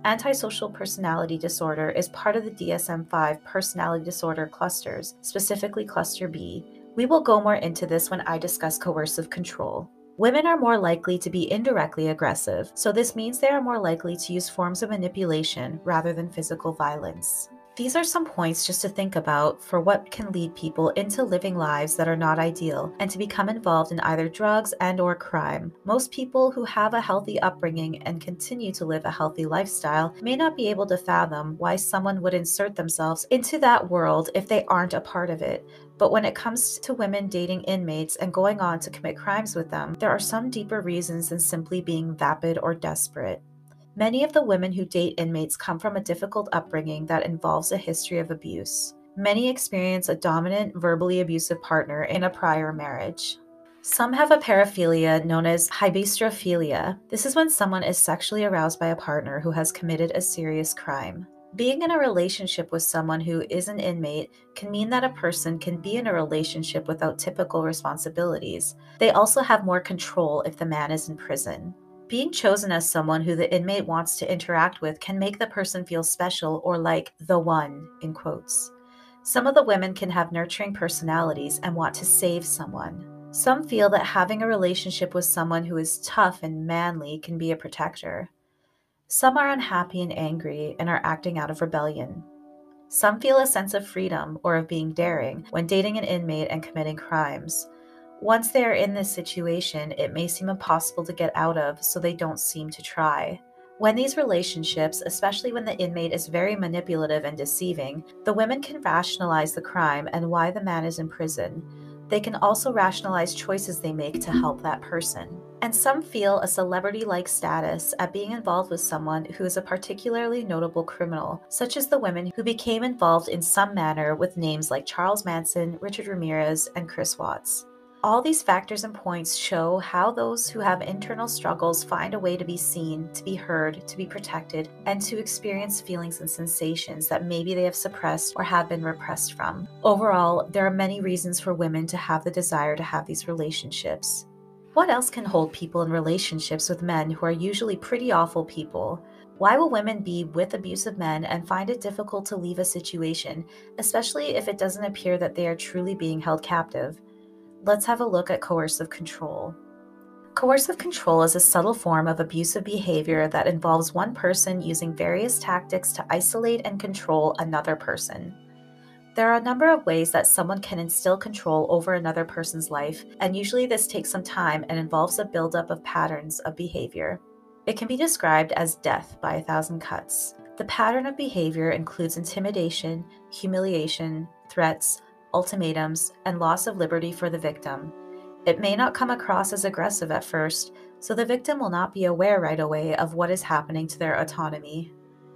Antisocial personality disorder is part of the DSM-5 personality disorder clusters, specifically Cluster B. We will go more into this when I discuss coercive control. Women are more likely to be indirectly aggressive, so this means they are more likely to use forms of manipulation rather than physical violence. These are some points just to think about for what can lead people into living lives that are not ideal and to become involved in either drugs and/or crime. Most people who have a healthy upbringing and continue to live a healthy lifestyle may not be able to fathom why someone would insert themselves into that world if they aren't a part of it. But when it comes to women dating inmates and going on to commit crimes with them, there are some deeper reasons than simply being vapid or desperate. Many of the women who date inmates come from a difficult upbringing that involves a history of abuse. Many experience a dominant, verbally abusive partner in a prior marriage. Some have a paraphilia known as hybristophilia. This is when someone is sexually aroused by a partner who has committed a serious crime. Being in a relationship with someone who is an inmate can mean that a person can be in a relationship without typical responsibilities. They also have more control if the man is in prison. Being chosen as someone who the inmate wants to interact with can make the person feel special or like the one, in quotes. Some of the women can have nurturing personalities and want to save someone. Some feel that having a relationship with someone who is tough and manly can be a protector. Some are unhappy and angry and are acting out of rebellion. Some feel a sense of freedom or of being daring when dating an inmate and committing crimes. Once they are in this situation, it may seem impossible to get out of, so they don't seem to try. When these relationships, especially when the inmate is very manipulative and deceiving, the women can rationalize the crime and why the man is in prison. They can also rationalize choices they make to help that person. And some feel a celebrity-like status at being involved with someone who is a particularly notable criminal, such as the women who became involved in some manner with names like Charles Manson, Richard Ramirez, and Chris Watts. All these factors and points show how those who have internal struggles find a way to be seen, to be heard, to be protected, and to experience feelings and sensations that maybe they have suppressed or have been repressed from. Overall, there are many reasons for women to have the desire to have these relationships. What else can hold people in relationships with men who are usually pretty awful people? Why will women be with abusive men and find it difficult to leave a situation, especially if it doesn't appear that they are truly being held captive? Let's have a look at coercive control. Coercive control is a subtle form of abusive behavior that involves one person using various tactics to isolate and control another person. There are a number of ways that someone can instill control over another person's life, and usually this takes some time and involves a buildup of patterns of behavior. It can be described as death by 1,000 cuts. The pattern of behavior includes intimidation, humiliation, threats, ultimatums, and loss of liberty for the victim. It may not come across as aggressive at first, so the victim will not be aware right away of what is happening to their autonomy.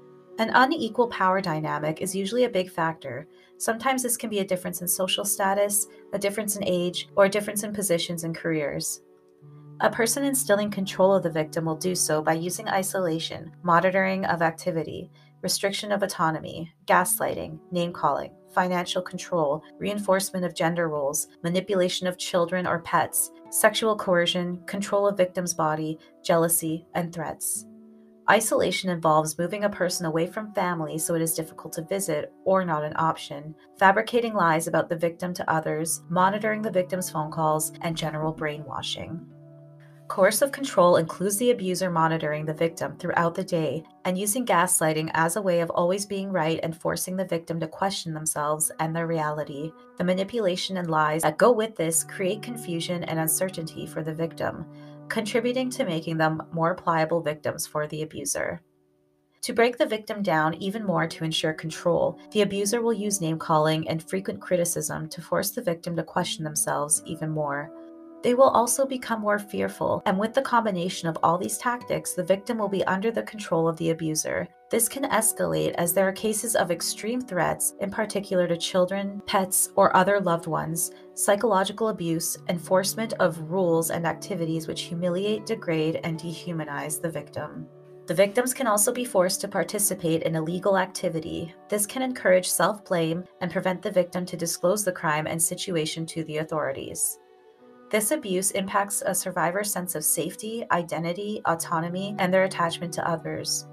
An unequal power dynamic is usually a big factor. Sometimes this can be a difference in social status, a difference in age, or a difference in positions and careers. A person instilling control of the victim will do so by using isolation, monitoring of activity, restriction of autonomy, gaslighting, name-calling, financial control, reinforcement of gender roles, manipulation of children or pets, sexual coercion, control of victim's body, jealousy, and threats. Isolation involves moving a person away from family so it is difficult to visit or not an option, fabricating lies about the victim to others, monitoring the victim's phone calls, and general brainwashing. Coercive control includes the abuser monitoring the victim throughout the day and using gaslighting as a way of always being right and forcing the victim to question themselves and their reality. The manipulation and lies that go with this create confusion and uncertainty for the victim, contributing to making them more pliable victims for the abuser. To break the victim down even more to ensure control, the abuser will use name-calling and frequent criticism to force the victim to question themselves even more. They will also become more fearful, and with the combination of all these tactics, the victim will be under the control of the abuser. This can escalate as there are cases of extreme threats, in particular to children, pets, or other loved ones, psychological abuse, enforcement of rules and activities which humiliate, degrade, and dehumanize the victim. The victims can also be forced to participate in illegal activity. This can encourage self-blame and prevent the victim to disclose the crime and situation to the authorities. This abuse impacts a survivor's sense of safety, identity, autonomy, and their attachment to others.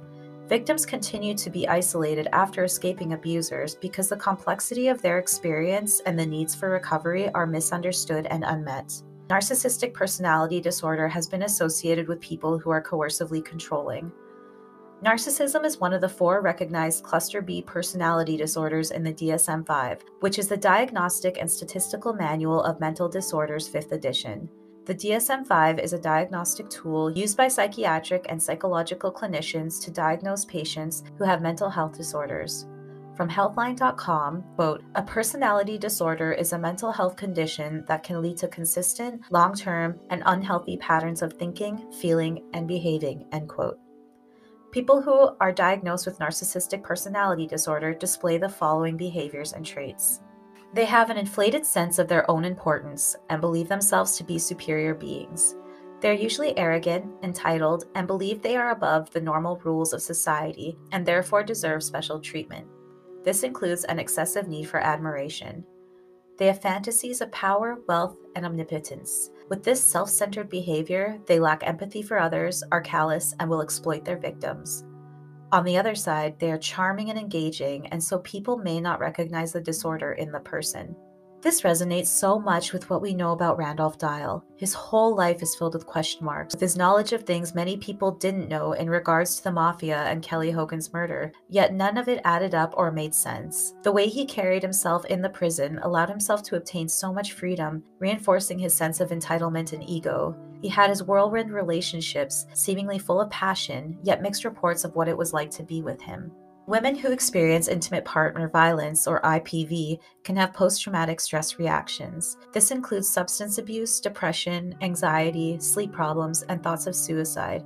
Victims continue to be isolated after escaping abusers because the complexity of their experience and the needs for recovery are misunderstood and unmet. Narcissistic personality disorder has been associated with people who are coercively controlling. Narcissism is one of the 4 recognized cluster B personality disorders in the DSM-5, which is the Diagnostic and Statistical Manual of Mental Disorders 5th edition. The DSM-5 is a diagnostic tool used by psychiatric and psychological clinicians to diagnose patients who have mental health disorders. From Healthline.com, quote, "A personality disorder is a mental health condition that can lead to consistent, long-term, and unhealthy patterns of thinking, feeling, and behaving," end quote. People who are diagnosed with narcissistic personality disorder display the following behaviors and traits. They have an inflated sense of their own importance and believe themselves to be superior beings. They're usually arrogant, entitled, and believe they are above the normal rules of society and therefore deserve special treatment. This includes an excessive need for admiration. They have fantasies of power, wealth, and omnipotence. With this self-centered behavior, they lack empathy for others, are callous, and will exploit their victims. On the other side, they are charming and engaging, and so people may not recognize the disorder in the person. This resonates so much with what we know about Randolph Dial. His whole life is filled with question marks, with his knowledge of things many people didn't know in regards to the mafia and Kelly Hogan's murder, yet none of it added up or made sense. The way he carried himself in the prison allowed himself to obtain so much freedom, reinforcing his sense of entitlement and ego. He had his whirlwind relationships, seemingly full of passion, yet mixed reports of what it was like to be with him. Women who experience intimate partner violence, or IPV, can have post-traumatic stress reactions. This includes substance abuse, depression, anxiety, sleep problems, and thoughts of suicide.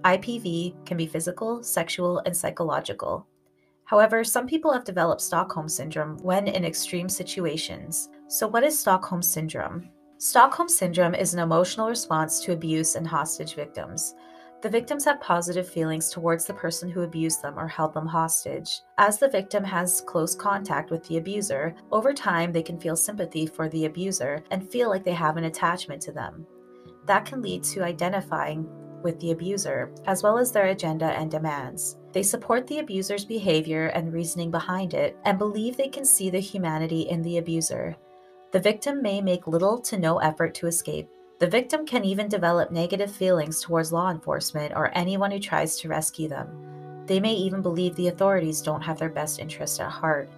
IPV can be physical, sexual, and psychological. However, some people have developed Stockholm Syndrome when in extreme situations. So what is Stockholm Syndrome? Stockholm Syndrome is an emotional response to abuse and hostage victims. The victims have positive feelings towards the person who abused them or held them hostage. As the victim has close contact with the abuser, over time they can feel sympathy for the abuser and feel like they have an attachment to them. That can lead to identifying with the abuser, as well as their agenda and demands. They support the abuser's behavior and reasoning behind it, and believe they can see the humanity in the abuser. The victim may make little to no effort to escape. The victim can even develop negative feelings towards law enforcement or anyone who tries to rescue them. They may even believe the authorities don't have their best interest at heart.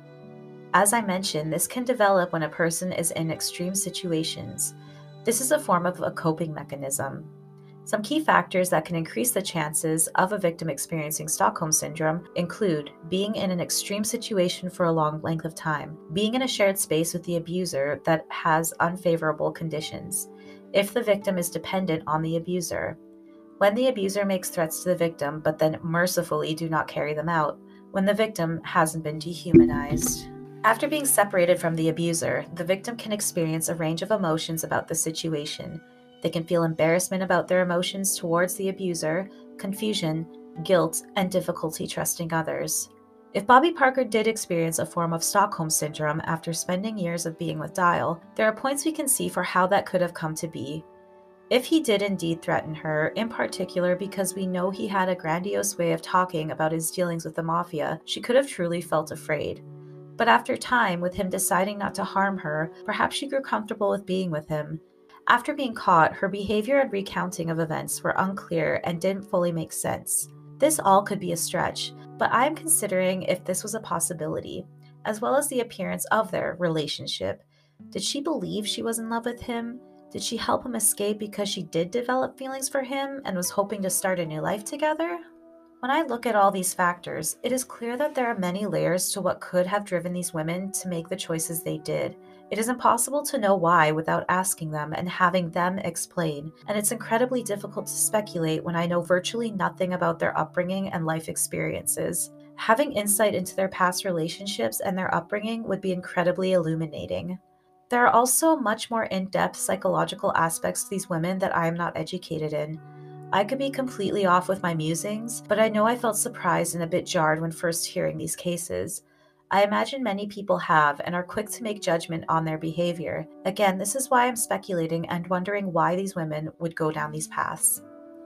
As I mentioned, this can develop when a person is in extreme situations. This is a form of a coping mechanism. Some key factors that can increase the chances of a victim experiencing Stockholm Syndrome include being in an extreme situation for a long length of time, being in a shared space with the abuser that has unfavorable conditions, if the victim is dependent on the abuser, when the abuser makes threats to the victim but then mercifully do not carry them out, when the victim hasn't been dehumanized. After being separated from the abuser, the victim can experience a range of emotions about the situation. They can feel embarrassment about their emotions towards the abuser, confusion, guilt, and difficulty trusting others. If Bobby Parker did experience a form of Stockholm Syndrome after spending years of being with Dial, there are points we can see for how that could have come to be. If he did indeed threaten her, in particular because we know he had a grandiose way of talking about his dealings with the mafia, she could have truly felt afraid. But after time, with him deciding not to harm her, perhaps she grew comfortable with being with him. After being caught, her behavior and recounting of events were unclear and didn't fully make sense. This all could be a stretch, but I'm considering if this was a possibility, as well as the appearance of their relationship. Did she believe she was in love with him? Did she help him escape because she did develop feelings for him and was hoping to start a new life together? When I look at all these factors, it is clear that there are many layers to what could have driven these women to make the choices they did. It is impossible to know why without asking them and having them explain, and it's incredibly difficult to speculate when I know virtually nothing about their upbringing and life experiences. Having insight into their past relationships and their upbringing would be incredibly illuminating. There are also much more in-depth psychological aspects to these women that I am not educated in. I could be completely off with my musings, but I know I felt surprised and a bit jarred when first hearing these cases. I imagine many people have and are quick to make judgment on their behavior. Again, this is why I'm speculating and wondering why these women would go down these paths.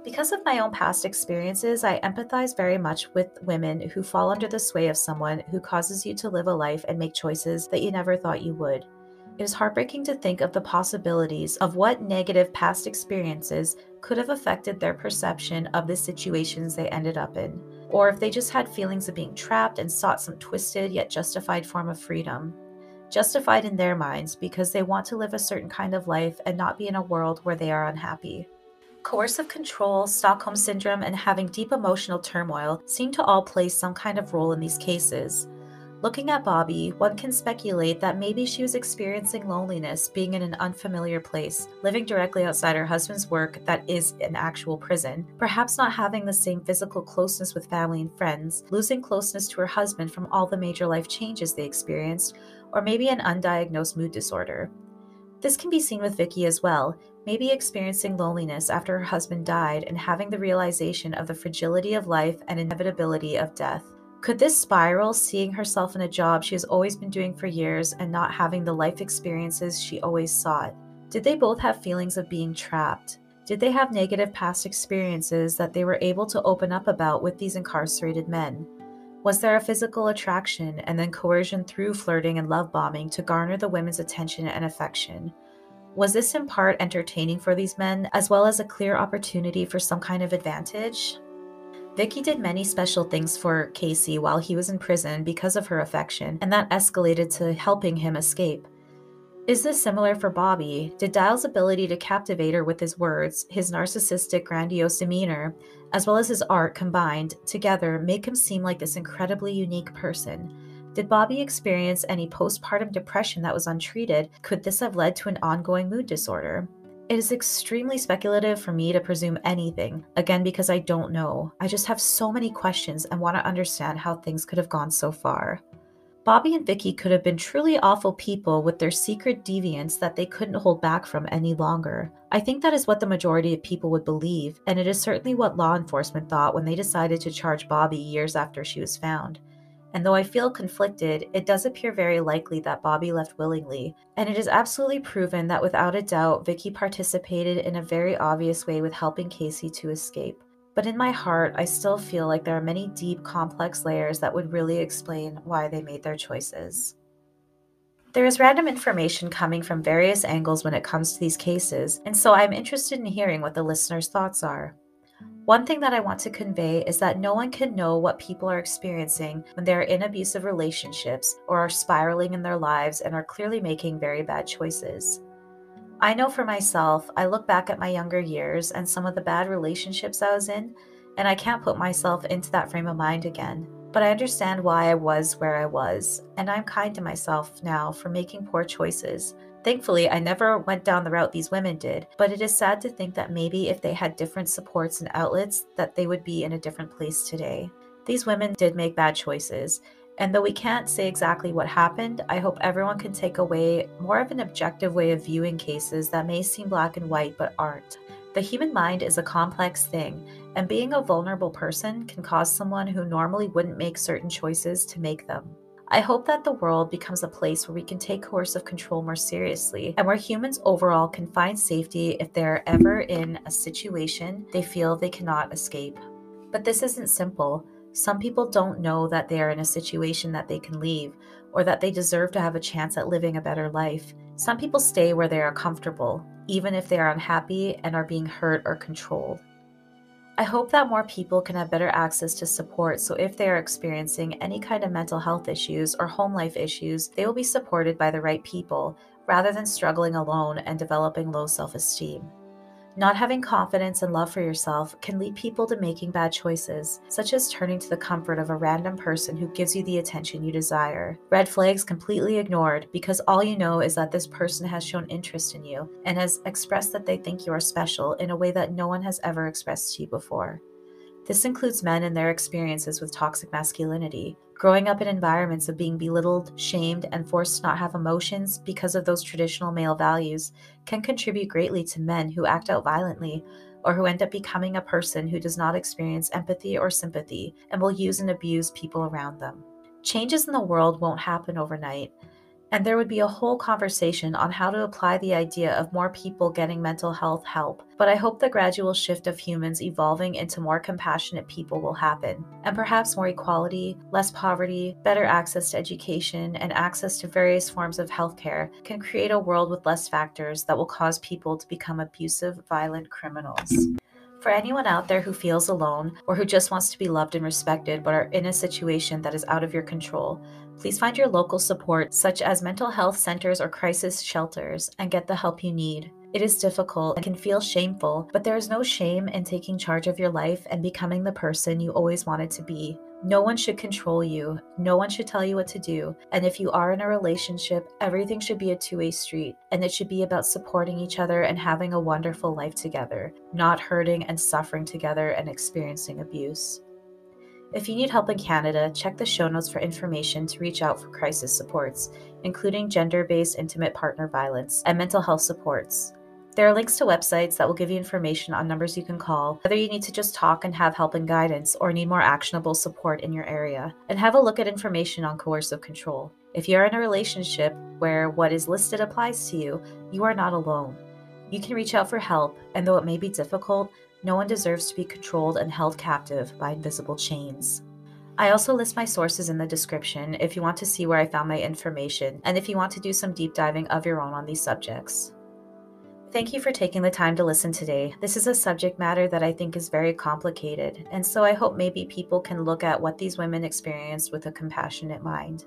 Because of my own past experiences, I empathize very much with women who fall under the sway of someone who causes you to live a life and make choices that you never thought you would. It is heartbreaking to think of the possibilities of what negative past experiences could have affected their perception of the situations they ended up in, or if they just had feelings of being trapped and sought some twisted yet justified form of freedom. Justified in their minds because they want to live a certain kind of life and not be in a world where they are unhappy. Coercive control, Stockholm Syndrome, and having deep emotional turmoil seem to all play some kind of role in these cases. Looking at Bobby, one can speculate that maybe she was experiencing loneliness being in an unfamiliar place, living directly outside her husband's work that is an actual prison, perhaps not having the same physical closeness with family and friends, losing closeness to her husband from all the major life changes they experienced, or maybe an undiagnosed mood disorder. This can be seen with Vicky as well, maybe experiencing loneliness after her husband died and having the realization of the fragility of life and inevitability of death. Could this spiral, seeing herself in a job she has always been doing for years and not having the life experiences she always sought? Did they both have feelings of being trapped? Did they have negative past experiences that they were able to open up about with these incarcerated men? Was there a physical attraction and then coercion through flirting and love bombing to garner the women's attention and affection? Was this in part entertaining for these men, as well as a clear opportunity for some kind of advantage? Vicky did many special things for Casey while he was in prison because of her affection, and that escalated to helping him escape. Is this similar for Bobby? Did Dial's ability to captivate her with his words, his narcissistic, grandiose demeanor, as well as his art combined together make him seem like this incredibly unique person? Did Bobby experience any postpartum depression that was untreated? Could this have led to an ongoing mood disorder? It is extremely speculative for me to presume anything, again because I don't know. I just have so many questions and want to understand how things could have gone so far. Bobby and Vicky could have been truly awful people with their secret deviance that they couldn't hold back from any longer. I think that is what the majority of people would believe, and it is certainly what law enforcement thought when they decided to charge Bobby years after she was found. And though I feel conflicted, it does appear very likely that Bobby left willingly, and it is absolutely proven that without a doubt, Vicky participated in a very obvious way with helping Casey to escape. But in my heart, I still feel like there are many deep, complex layers that would really explain why they made their choices. There is random information coming from various angles when it comes to these cases, and so I'm interested in hearing what the listeners' thoughts are. One thing that I want to convey is that no one can know what people are experiencing when they are in abusive relationships or are spiraling in their lives and are clearly making very bad choices. I know for myself, I look back at my younger years and some of the bad relationships I was in, and I can't put myself into that frame of mind again. But I understand why I was where I was, and I'm kind to myself now for making poor choices. Thankfully, I never went down the route these women did, but it is sad to think that maybe if they had different supports and outlets, that they would be in a different place today. These women did make bad choices, and though we can't say exactly what happened, I hope everyone can take away more of an objective way of viewing cases that may seem black and white but aren't. The human mind is a complex thing, and being a vulnerable person can cause someone who normally wouldn't make certain choices to make them. I hope that the world becomes a place where we can take coercive control more seriously and where humans overall can find safety if they're ever in a situation they feel they cannot escape. But this isn't simple. Some people don't know that they are in a situation that they can leave or that they deserve to have a chance at living a better life. Some people stay where they are comfortable, even if they are unhappy and are being hurt or controlled. I hope that more people can have better access to support so if they are experiencing any kind of mental health issues or home life issues, they will be supported by the right people rather than struggling alone and developing low self-esteem. Not having confidence and love for yourself can lead people to making bad choices, such as turning to the comfort of a random person who gives you the attention you desire. Red flags completely ignored because all you know is that this person has shown interest in you and has expressed that they think you are special in a way that no one has ever expressed to you before. This includes men and their experiences with toxic masculinity, growing up in environments of being belittled, shamed, and forced to not have emotions because of those traditional male values can contribute greatly to men who act out violently or who end up becoming a person who does not experience empathy or sympathy and will use and abuse people around them. Changes in the world won't happen overnight, And there would be a whole conversation on how to apply the idea of more people getting mental health help. But I hope the gradual shift of humans evolving into more compassionate people will happen. And perhaps more equality, less poverty, better access to education, and access to various forms of healthcare can create a world with less factors that will cause people to become abusive, violent criminals. For anyone out there who feels alone or who just wants to be loved and respected but are in a situation that is out of your control, please find your local support, such as mental health centers or crisis shelters, and get the help you need. It is difficult and can feel shameful, but there is no shame in taking charge of your life and becoming the person you always wanted to be. No one should control you. No one should tell you what to do. And if you are in a relationship, everything should be a two-way street, and it should be about supporting each other and having a wonderful life together, not hurting and suffering together and experiencing abuse. If you need help in Canada, check the show notes for information to reach out for crisis supports, including gender-based intimate partner violence and mental health supports. There are links to websites that will give you information on numbers you can call, whether you need to just talk and have help and guidance or need more actionable support in your area. And have a look at information on coercive control. If you are in a relationship where what is listed applies to you, you are not alone. You can reach out for help, and though it may be difficult, no one deserves to be controlled and held captive by invisible chains. I also list my sources in the description if you want to see where I found my information and if you want to do some deep diving of your own on these subjects. Thank you for taking the time to listen today. This is a subject matter that I think is very complicated, and so I hope maybe people can look at what these women experienced with a compassionate mind.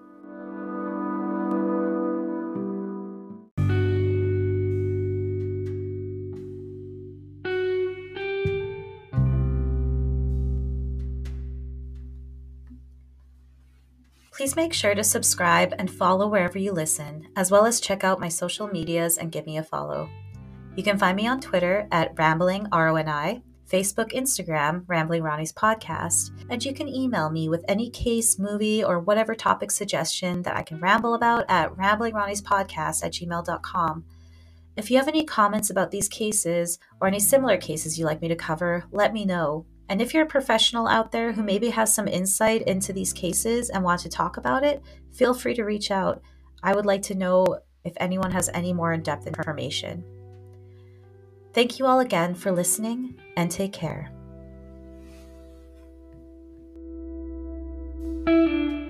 Please make sure to subscribe and follow wherever you listen, as well as check out my social medias and give me a follow. You can find me on Twitter at RamblingRoni, Facebook, Instagram, Rambling Ronnie's Podcast, and you can email me with any case, movie, or whatever topic suggestion that I can ramble about at ramblingronniespodcast@gmail.com. If you have any comments about these cases or any similar cases you'd like me to cover, let me know. And if you're a professional out there who maybe has some insight into these cases and want to talk about it, feel free to reach out. I would like to know if anyone has any more in-depth information. Thank you all again for listening, and take care.